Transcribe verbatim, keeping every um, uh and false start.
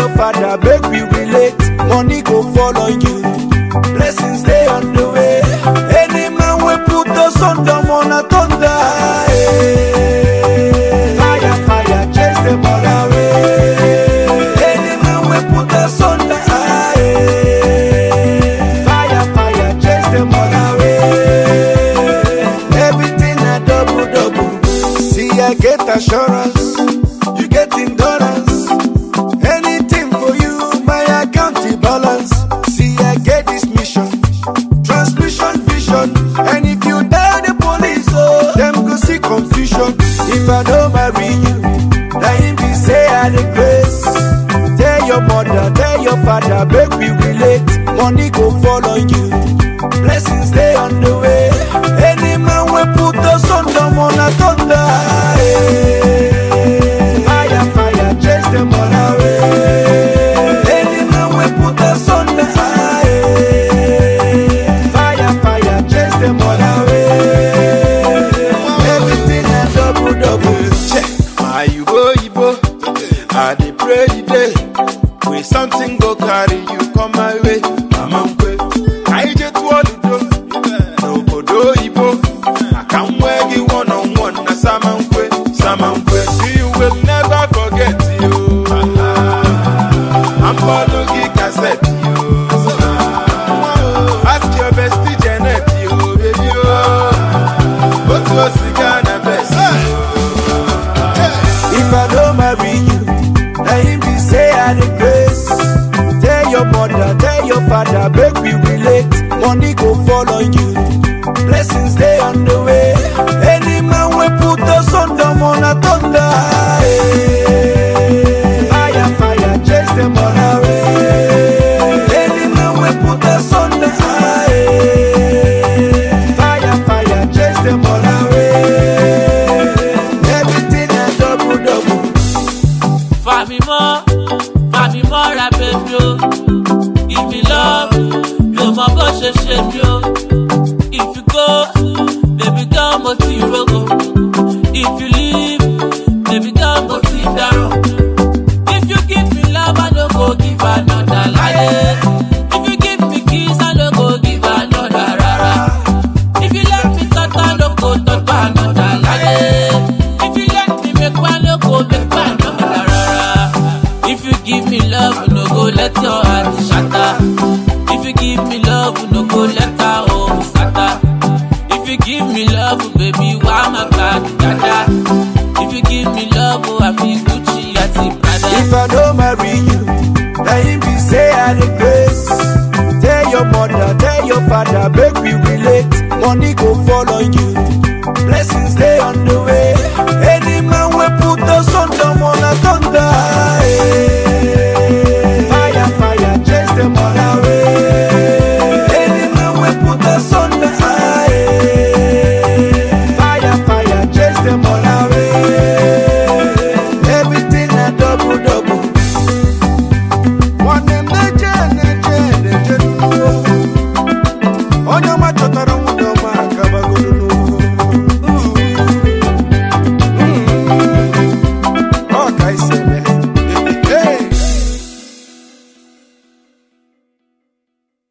your father, make we relate. Money go follow you, blessings stay on the way. Any man we put us on the moon a thunder. Hey. Fire, fire, chase them all away. Any man we put us on the high. Fire, fire, chase them all away. Everything a double, double. See, I get assurance, you get endurance. Anything for you, my account balance. See, I get this mission, transmission vision. And if you tell the police, oh, them go see confusion. If I don't marry you, now him be say I the grace. Tell your mother, tell your father, make we relate. Money go follow you, blessings stay on the way. Any man we put us on the moon a thunder. Hey. Fire, fire, chase them all away. Any man we put us on the high. Fire, fire, chase them all away. Everything a double, double. Check my Igbo, Igbo. I dey pray the day with something go carry you come my way. Mama nkwe, I just want to do. No bodo Igbo. I can't wear you one on one. Na sama nkwe, sama nkwe. See you will never forget you. I'm following cassette you. Ask your bestie Janet you, baby. But to cigar na best. If I don't marry you, now him be say I the grace. Tell your mother, tell your father, make we relate. Money go follow you, blessings stay on the way. Any man we put us on the moon a thunder. Hey. Fire, fire, chase them all away. Any man we put us on the high. Fire, fire, chase them all away. Everything a double, double. Fami more, Fami more, I baby yo. Give me love, yo my boss she shame yo. If you go, baby girl, mo ti rogo. If you leave, baby girl, mo ti daro. If you give me love, I don't go give another lie. If you give me kiss, I don't go give another rara. If you let me touch, I don't go touch another lie. If you let me make one, don't go make one another rara. If you give me love, no go let your heart shatter. If you give me love, no go let our home scatter. If you give me love, baby, why my God, dada? If you give me love, I feel Gucci, I see Prada. If I don't marry you, now him be say I the grace. Tell your mother, tell your father, make we relate. Money go follow you,